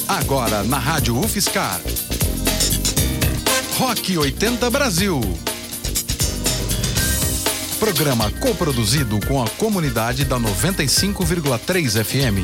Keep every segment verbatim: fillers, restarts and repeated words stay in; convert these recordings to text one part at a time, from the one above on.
Agora na Rádio UFSCar. Rock oitenta Brasil. Programa coproduzido com a comunidade da noventa e cinco vírgula três F M.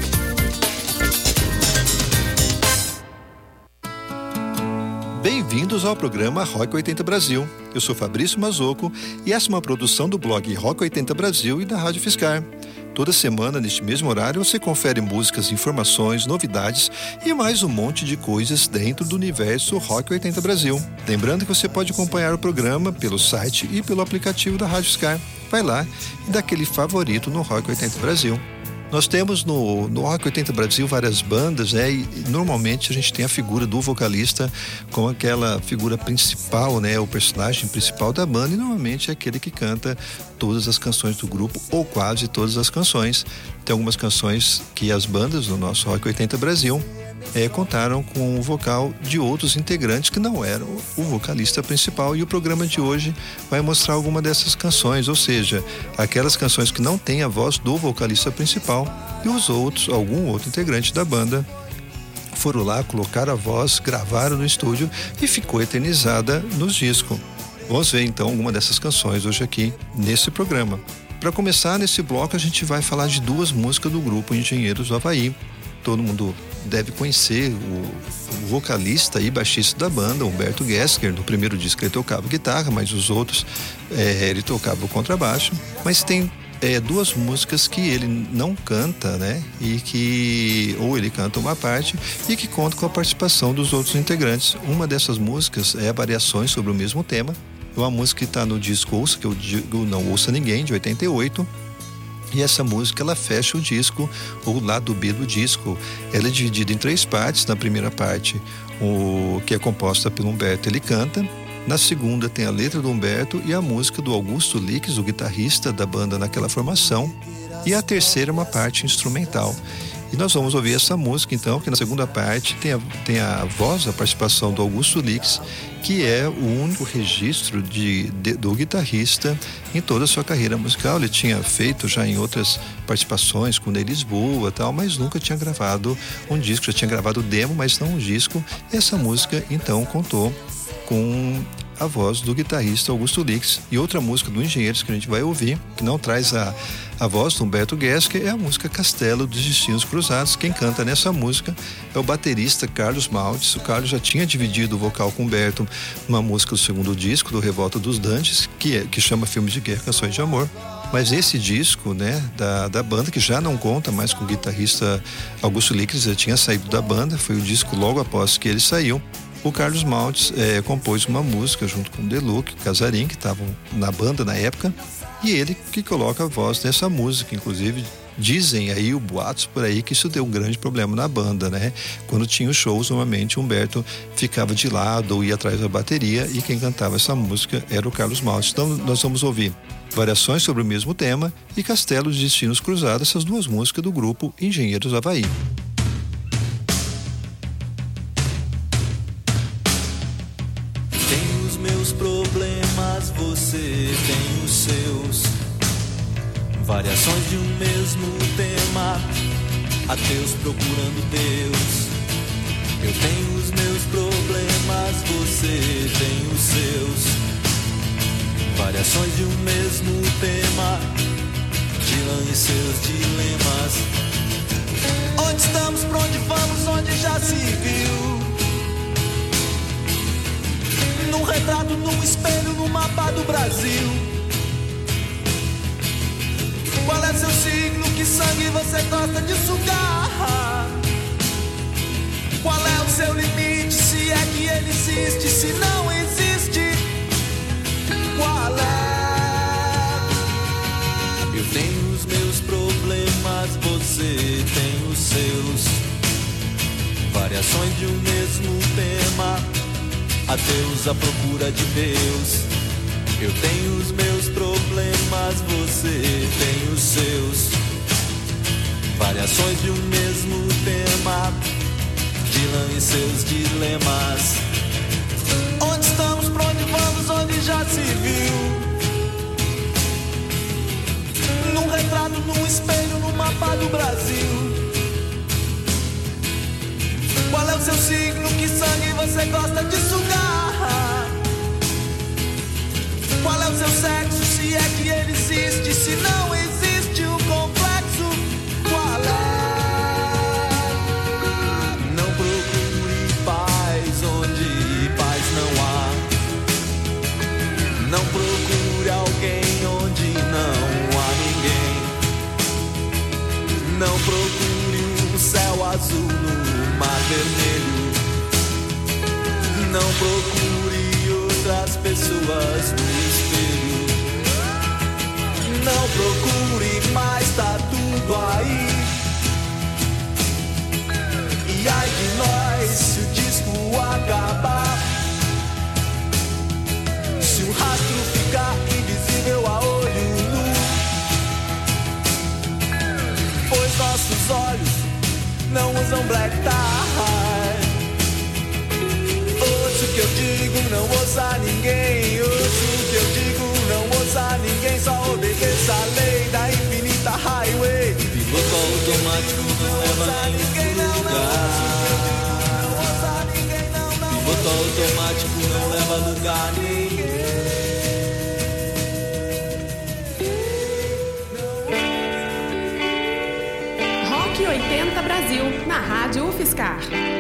Bem-vindos ao programa Rock oitenta Brasil. Eu sou Fabrício Mazocco e essa é uma produção do blog Rock oitenta Brasil e da Rádio UFSCar. Toda semana, neste mesmo horário, você confere músicas, informações, novidades e mais um monte de coisas dentro do universo Rock oitenta Brasil. Lembrando que você pode acompanhar o programa pelo site e pelo aplicativo da Rádio UFSCar. Vai lá e dá aquele favorito no Rock oitenta Brasil. Nós temos no, no Rock oitenta Brasil várias bandas, né? E, e normalmente a gente tem a figura do vocalista como aquela figura principal, né? O personagem principal da banda, e normalmente é aquele que canta todas as canções do grupo, ou quase todas as canções. Tem algumas canções que as bandas do nosso Rock oitenta Brasil É, contaram com o vocal de outros integrantes que não eram o vocalista principal, e o programa de hoje vai mostrar alguma dessas canções, ou seja, aquelas canções que não têm a voz do vocalista principal e os outros, algum outro integrante da banda foram lá, colocaram a voz, gravaram no estúdio e ficou eternizada nos discos. Vamos ver então alguma dessas canções hoje aqui nesse programa. Para começar, nesse bloco a gente vai falar de duas músicas do grupo Engenheiros do Havaí. Todo mundo deve conhecer o, o vocalista e baixista da banda, Humberto Gessger. No primeiro disco ele tocava guitarra, mas os outros é, ele tocava o contrabaixo. Mas tem é, duas músicas que ele não canta, né? E que, ou ele canta uma parte e que conta com a participação dos outros integrantes. Uma dessas músicas é Variações sobre o mesmo tema. É uma música que está no disco Ouça, que eu digo Não Ouça Ninguém, de oitenta e oito. E essa música, ela fecha o disco, ou o lado B do disco. Ela é dividida em três partes. Na primeira parte, o que é composta pelo Humberto, ele canta. Na segunda tem a letra do Humberto e a música do Augusto Lix, o guitarrista da banda naquela formação. E a terceira é uma parte instrumental. E nós vamos ouvir essa música, então, que na segunda parte tem a, tem a voz, a participação do Augusto Lix, que é o único registro de, de, do guitarrista em toda a sua carreira musical. Ele tinha feito já em outras participações com Ney Lisboa e tal, mas nunca tinha gravado um disco. Já tinha gravado demo, mas não um disco. E essa música, então, contou com a voz do guitarrista Augusto Lix. E outra música do Engenheiros que a gente vai ouvir, que não traz a, a voz do Humberto Gessger, é a música Castelo dos Destinos Cruzados. Quem canta nessa música é o baterista Carlos Maltes. O Carlos já tinha dividido o vocal com o Humberto numa música do segundo disco, do Revolta dos Dantes, que, é, que chama Filmes de Guerra, Canções de Amor. Mas esse disco, né, da, da banda, que já não conta mais com o guitarrista Augusto Lix, já tinha saído da banda, foi o disco logo após que ele saiu. O Carlos Maltes é, compôs uma música junto com o Deluc, o Casarim, que estavam na banda na época, e ele que coloca a voz nessa música. Inclusive, dizem aí, o boatos por aí, que isso deu um grande problema na banda, né? Quando tinha os shows, normalmente o Humberto ficava de lado ou ia atrás da bateria, e quem cantava essa música era o Carlos Maltes. Então nós vamos ouvir Variações sobre o mesmo tema e Castelo de Destinos Cruzados, essas duas músicas do grupo Engenheiros do Havaí. Problemas, você tem os seus. Variações de um mesmo tema, ateus procurando Deus. Eu tenho os meus problemas, você tem os seus. Variações de um mesmo tema, Dylan e seus dilemas. Onde estamos, pra onde vamos, onde já se viu? Num retrato, num espelho, no mapa do Brasil. Qual é seu signo, que sangue você gosta de sugar? Qual é o seu limite, se é que ele existe, se não existe? Qual é? Eu tenho os meus problemas, você tem os seus. Variações de um mesmo tema, ateus à procura de Deus. Eu tenho os meus problemas, você tem os seus. Variações de um mesmo tema, Dylan e seus dilemas. Onde estamos, pra onde vamos, onde já se viu? Num retrato, num espelho, no mapa do Brasil. você gosta de sugar? Qual é o seu sexo, se é que ele existe? Se não existe o complexo, qual é? Não procure paz onde paz não há. Não procure alguém onde não há ninguém. Não procure um céu azul no mar vermelho. Não procure outras pessoas no espelho. Não procure mais, tá tudo aí. E ai de nós se o disco acabar, se o rastro ficar invisível a olho nu, pois nossos olhos não usam black tie. Ouço o que eu digo, não ouça ninguém. Ouço o que eu digo, não ouça ninguém. Só obedeça a lei da infinita highway. Piloto automático não leva ninguém a lugar. Não ouça ninguém, não, não. Piloto automático não leva a lugar nenhum. Rock oitenta Brasil, na Rádio UFSCar.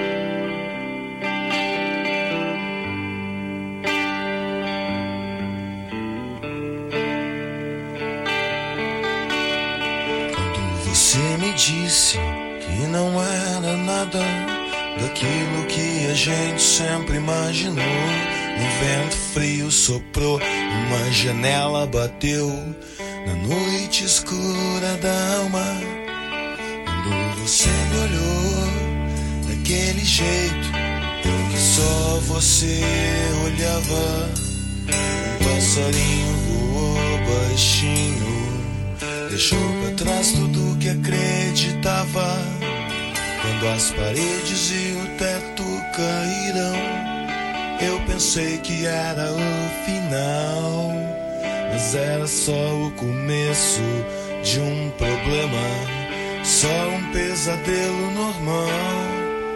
Você me disse que não era nada daquilo que a gente sempre imaginou. Um vento frio soprou, uma janela bateu na noite escura da alma. Quando você me olhou daquele jeito que só você olhava, um passarinho voou baixinho, deixou pra trás tudo que acreditava. Quando as paredes e o teto caíram, eu pensei que era o final, mas era só o começo de um problema, só um pesadelo normal.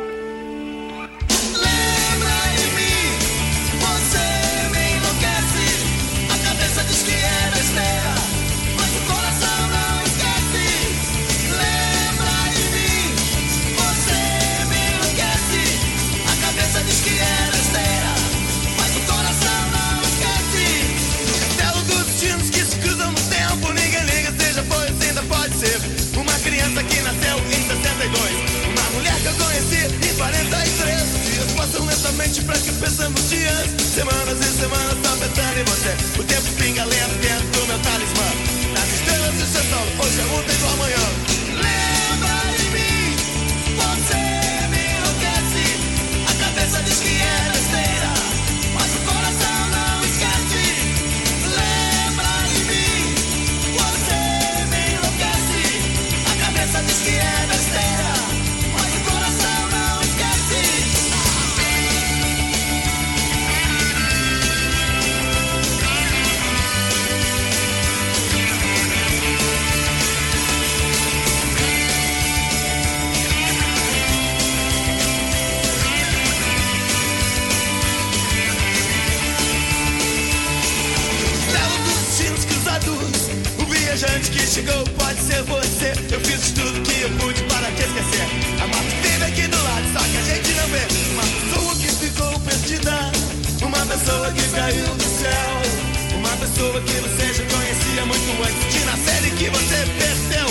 Que nasceu em sessenta e dois, uma mulher que eu conheci em quarenta e três. Dias passam lentamente pra que pensamos dias, semanas e semanas só pensando em você. O tempo pinga lento dentro do meu talismã. Nas estrelas de seu sol, hoje é ontem do amanhã. Lembra de mim, você me enlouquece. A cabeça diz que é besteira, mas o coração não esquece. Lembra de mim, você me enlouquece. A cabeça diz que é besteira, mas o coração não esquece. Levo dos destinos cruzados, o viajante que chegou pode ser você. Eu fiz tudo que eu pude para te esquecer. A morte esteve aqui do lado, só que a gente não vê. Uma pessoa que ficou perdida, uma pessoa que caiu do céu, uma pessoa que você já conhecia muito antes de nascer e que você perdeu.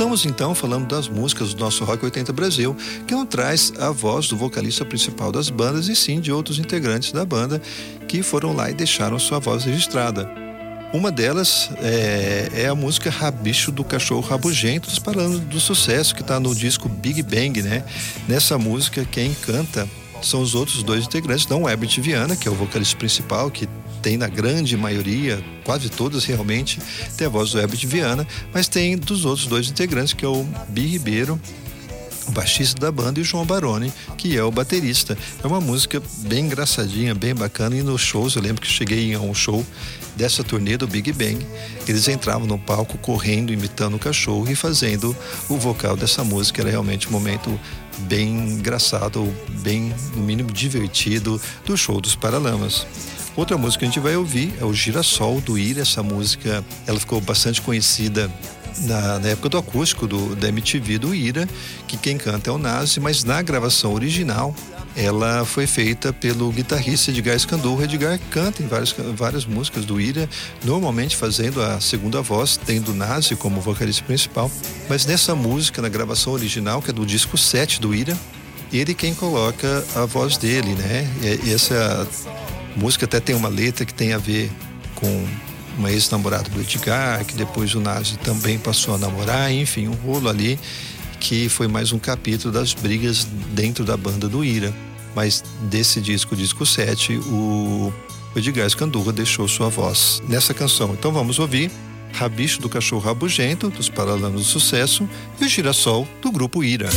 Começamos então falando das músicas do nosso Rock oitenta Brasil, que não traz a voz do vocalista principal das bandas, e sim de outros integrantes da banda que foram lá e deixaram sua voz registrada. Uma delas é, é a música Rabicho do Cachorro Rabugento, dos Paralamas do Sucesso, que está no disco Big Bang, né? Nessa música, quem canta são os outros dois integrantes, não o Herbert Viana, que é o vocalista principal, que tem na grande maioria, quase todas realmente, tem a voz do Herbert Viana, mas tem dos outros dois integrantes, que é o Bi Ribeiro, o baixista da banda, e o João Baroni, que é o baterista. É uma música bem engraçadinha, bem bacana, e nos shows, eu lembro que cheguei a um show dessa turnê do Big Bang, eles entravam no palco correndo, imitando o cachorro e fazendo o vocal dessa música. Era realmente um momento bem engraçado, bem, no mínimo, divertido do show dos Paralamas. Outra música que a gente vai ouvir é o Girassol, do Ira. Essa música, ela ficou bastante conhecida na, na época do acústico do, da M T V do Ira, que quem canta é o Nazi, mas na gravação original ela foi feita pelo guitarrista Edgar Escandurra. Edgar canta em várias, várias músicas do Ira, normalmente fazendo a segunda voz, tendo o Nazi como vocalista principal, mas nessa música, na gravação original, que é do disco sete do Ira, ele quem coloca a voz dele, né? E essa música até tem uma letra que tem a ver com uma ex-namorada do Edgar, que depois o Nazi também passou a namorar, enfim, um rolo ali que foi mais um capítulo das brigas dentro da banda do Ira. Mas desse disco, o disco sete, o Edgar Escandurra deixou sua voz nessa canção. Então vamos ouvir Rabicho do Cachorro Rabugento, dos Paralamas do Sucesso, e o Girassol, do grupo Ira.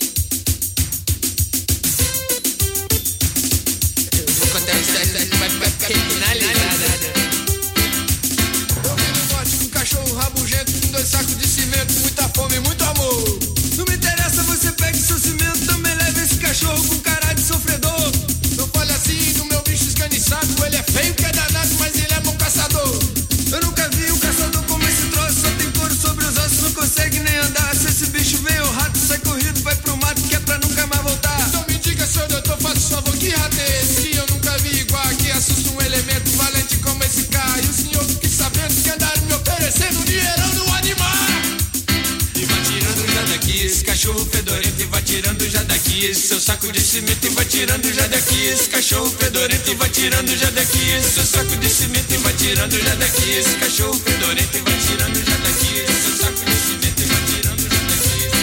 Eu vim no norte com um cachorro rabugento, com dois sacos de cimento, muita fome e muito amor. Não me interessa, você pegue seu cimento, também leve esse cachorro com cara de sofredor. Não fale assim do meu bicho esganiçado, ele é feio que é danado, mas ele é bom caçador. Eu nunca vi um caçador como esse troço, só tem couro sobre os ossos, não consegue nem andar. Se esse bicho vem o rato, sai corrido, vai pro mato, que é pra nunca mais voltar. Então me diga, senhor doutor, faça favor, que rato é esse? Que eu nunca vi igual, que assusta um elemento valente como esse cara. E o senhor fique sabendo que andaram me oferecendo dinheirão no animal. E vai tirando já daqui esse cachorro fedorento, e vai tirando já daqui esse seu saco de cimento, e vai tirando já daqui esse cachorro fedorento, e vai tirando já daqui esse seu saco de cimento, e vai tirando já daqui esse cachorro fedorento, e vai tirando já daqui esse seu saco de cimento, e vai tirando já daqui esse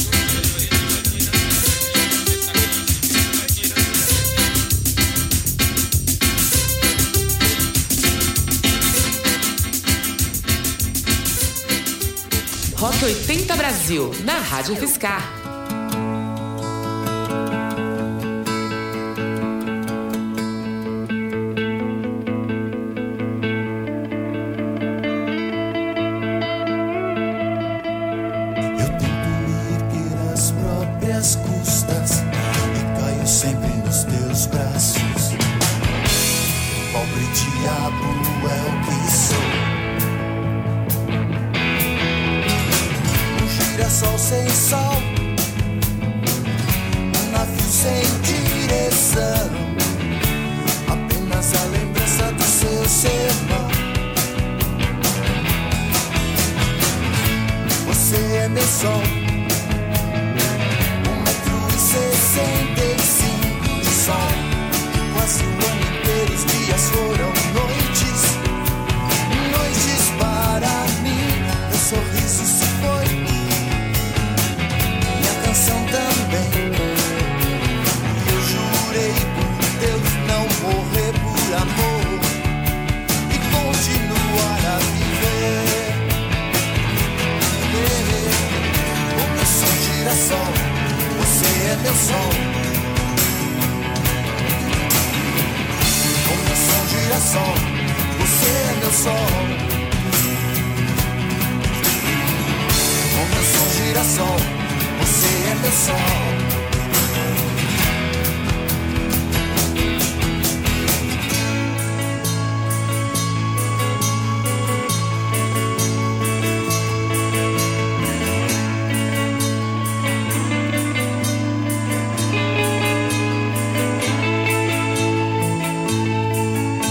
Rock oitenta Brasil, na Rádio Fiscar. Custas e caio sempre nos teus braços. Pobre diabo é o que sou. Um girassol sem sol, um navio sem direção, apenas a lembrança do seu sermão. Você é meu sol, sessenta e cinco de sol, quase o ano inteiro os dias foram noites, noites para mim. Meu sorriso se foi, minha canção também. Eu jurei por Deus não morrer por amor e continuar a viver. O meu som girassol, você é meu som. O meu som girassol, você é meu sol. O meu som girassol, você é meu sol.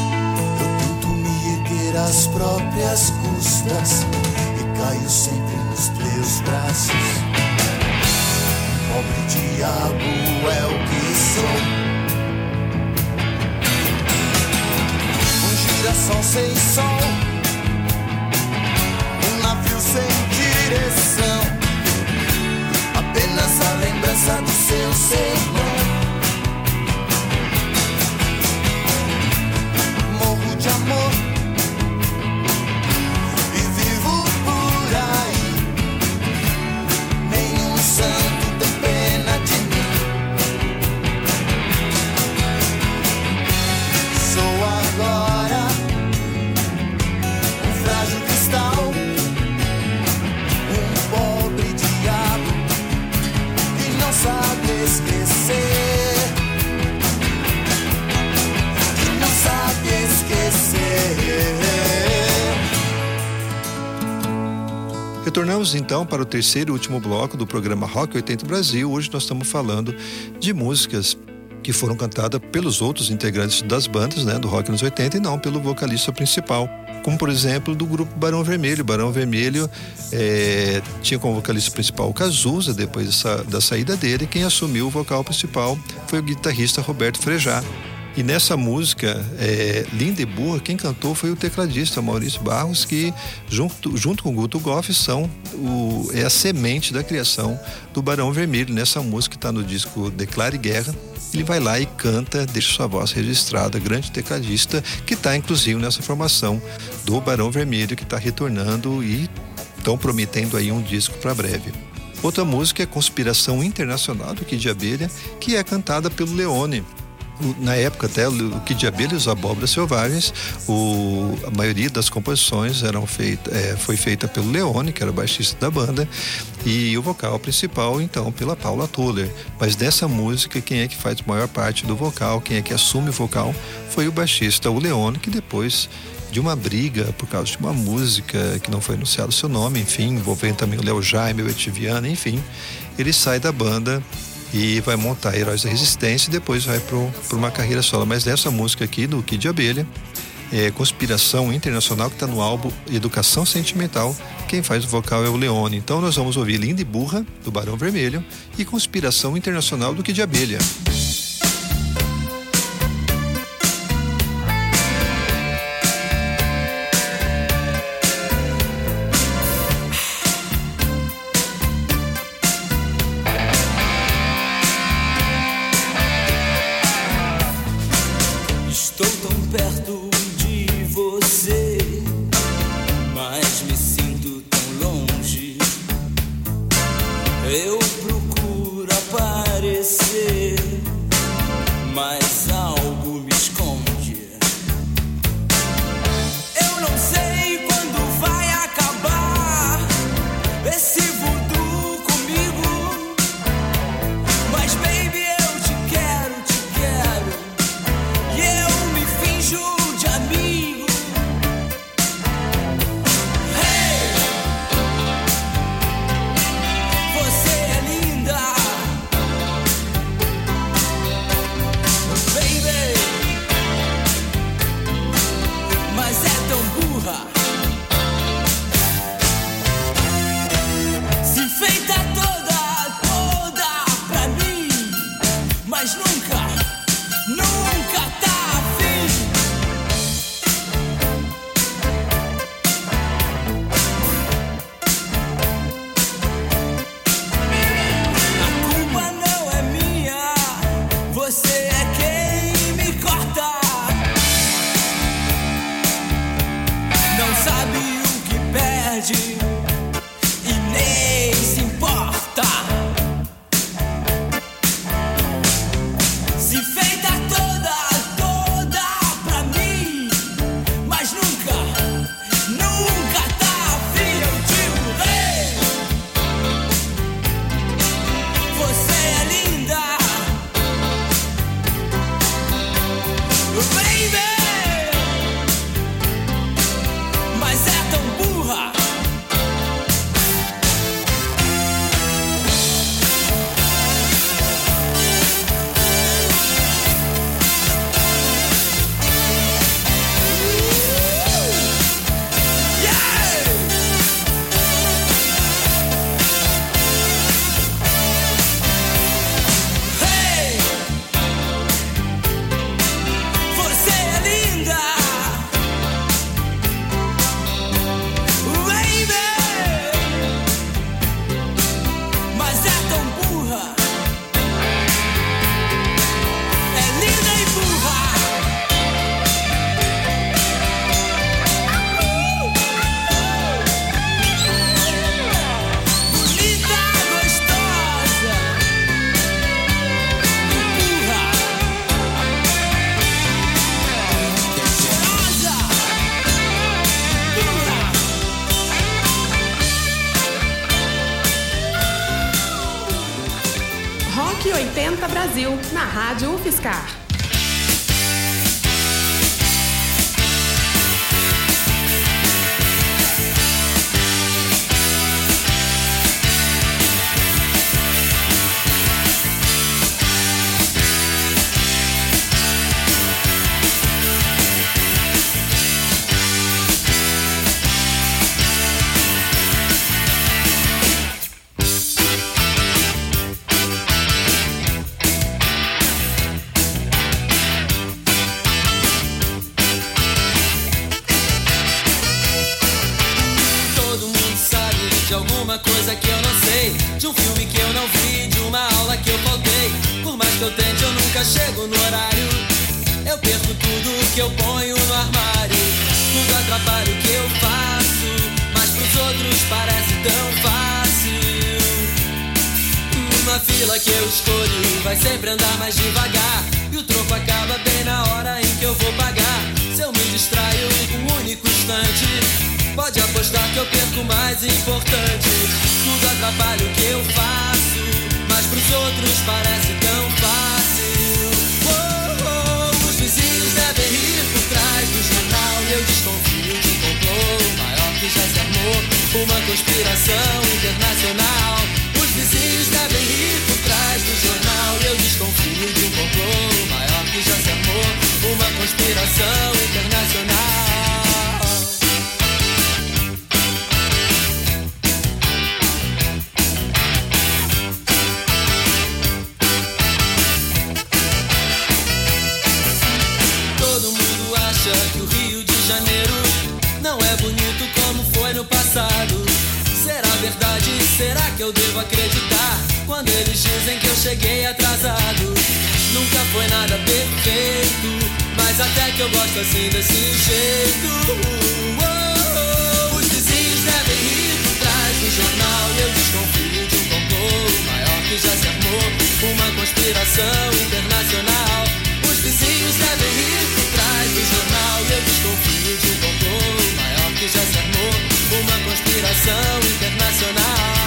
As próprias custas e caio sempre nos teus braços. Pobre diabo é o que sou. Um girassol sem sol, um navio sem direção, apenas a lembrança do seu sermão. Morro de amor e vivo por aí. Nenhum santo tem pena de mim. Sou agora um frágil cristal, um pobre diabo que não sabe esquecer, que não sabe esquecer. Retornamos então para o terceiro e último bloco do programa Rock oitenta Brasil. Hoje nós estamos falando de músicas que foram cantadas pelos outros integrantes das bandas, né, do rock nos oitenta, e não pelo vocalista principal, como por exemplo do grupo Barão Vermelho. Barão Vermelho é, tinha como vocalista principal o Cazuza. Depois dessa, da saída dele, quem assumiu o vocal principal foi o guitarrista Roberto Frejá. E nessa música, é, Linda e Burra, quem cantou foi o tecladista Maurício Barros, que junto, junto com o Guto Goff são o, é a semente da criação do Barão Vermelho. Nessa música que está no disco Declare Guerra, ele vai lá e canta, deixa sua voz registrada, grande tecladista, que está inclusive nessa formação do Barão Vermelho, que está retornando e estão prometendo aí um disco para breve. Outra música é Conspiração Internacional, do Kid de Abelha, que é cantada pelo Leone. Na época até o Kid de Abelha e os Abóboras Selvagens, o, a maioria das composições eram feita, é, foi feita pelo Leone, que era o baixista da banda, e o vocal principal então pela Paula Toller. Mas dessa música, quem é que faz a maior parte do vocal, quem é que assume o vocal, foi o baixista, o Leone, que depois de uma briga por causa de uma música que não foi anunciado o seu nome, enfim, envolvendo também o Léo Jaime, o Etiviana, enfim, ele sai da banda e vai montar Heróis da Resistência e depois vai para uma carreira solo. Mas dessa música aqui do Kid de Abelha, é Conspiração Internacional, que está no álbum Educação Sentimental, quem faz o vocal é o Leone. Então nós vamos ouvir Linda e Burra, do Barão Vermelho, e Conspiração Internacional, do Kid de Abelha. Eu procuro aparecer oitenta Brasil, na Rádio UFSCar. Coisa que eu não sei, de um filme que eu não vi, de uma aula que eu faltei. Por mais que eu tente, eu nunca chego no horário. Eu perco tudo que eu ponho no armário. Tudo atrapalha o que eu faço, mas pros outros parece tão fácil. Uma fila que eu escolho vai sempre andar mais devagar, e o troco acaba bem na hora em que eu vou pagar. Se eu me distraio um único instante, pode apostar que eu perco o mais importante. Tudo atrapalha o que eu faço, mas pros outros parece tão fácil. Oh, oh, os vizinhos devem rir por trás do jornal, e eu desconfio de um complô maior que já se armou, uma conspiração internacional. Os vizinhos devem rir por trás do jornal, e eu desconfio de um complô maior que já se armou, uma conspiração internacional. Que o Rio de Janeiro não é bonito como foi no passado. Será verdade? Será que eu devo acreditar quando eles dizem que eu cheguei atrasado? Nunca foi nada perfeito, mas até que eu gosto assim desse jeito. Oh, oh, os vizinhos devem rir por trás do jornal, e eu desconfio de um complô maior que já se armou, uma conspiração internacional. Os vizinhos devem rir por trás do jornal, e eu desconfio de um complô maior que já se armou, uma conspiração internacional.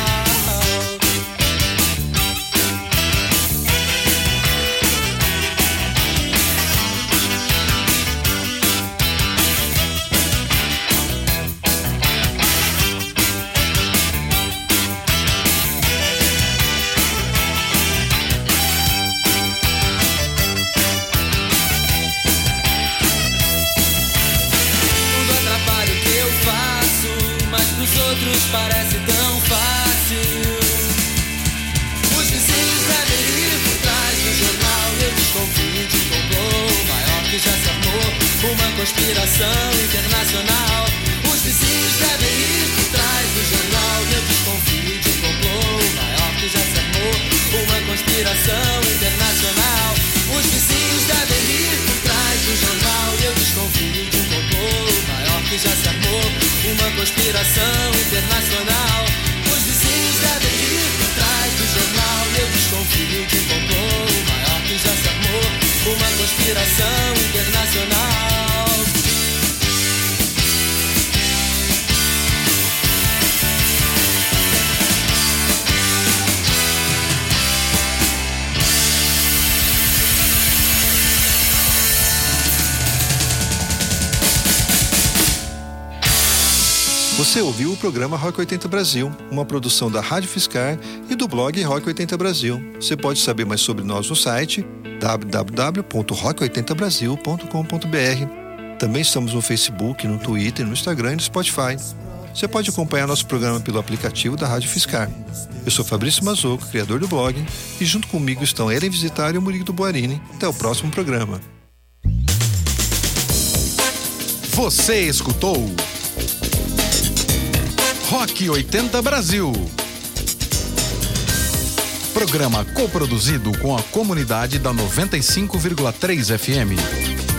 Os outros parece tão fácil. Os vizinhos devem rir por trás do jornal, e eu desconfio de um complô maior que já se armou, uma conspiração internacional. Os vizinhos devem rir por trás do jornal, e eu desconfio de um complô maior que já se armou, uma conspiração internacional. Os vizinhos devem rir por trás do jornal, e eu desconfio de um complô maior que já se armou, uma conspiração internacional. Os vizinhos devem rir por trás do jornal, e eu desconfio de um complô maior que já se armou, uma conspiração internacional. Você ouviu o programa Rock oitenta Brasil, uma produção da Rádio Fiscar e do blog Rock oitenta Brasil. Você pode saber mais sobre nós no site w w w ponto rock oitenta brasil ponto com ponto b r. Também estamos no Facebook, no Twitter, no Instagram e no Spotify. Você pode acompanhar nosso programa pelo aplicativo da Rádio Fiscar. Eu sou Fabrício Mazocco, criador do blog, e junto comigo estão Eren Visitar e o Murilo Boarini. Até o próximo programa. Você escutou Rock oitenta Brasil. Programa coproduzido com a comunidade da noventa e cinco vírgula três F M.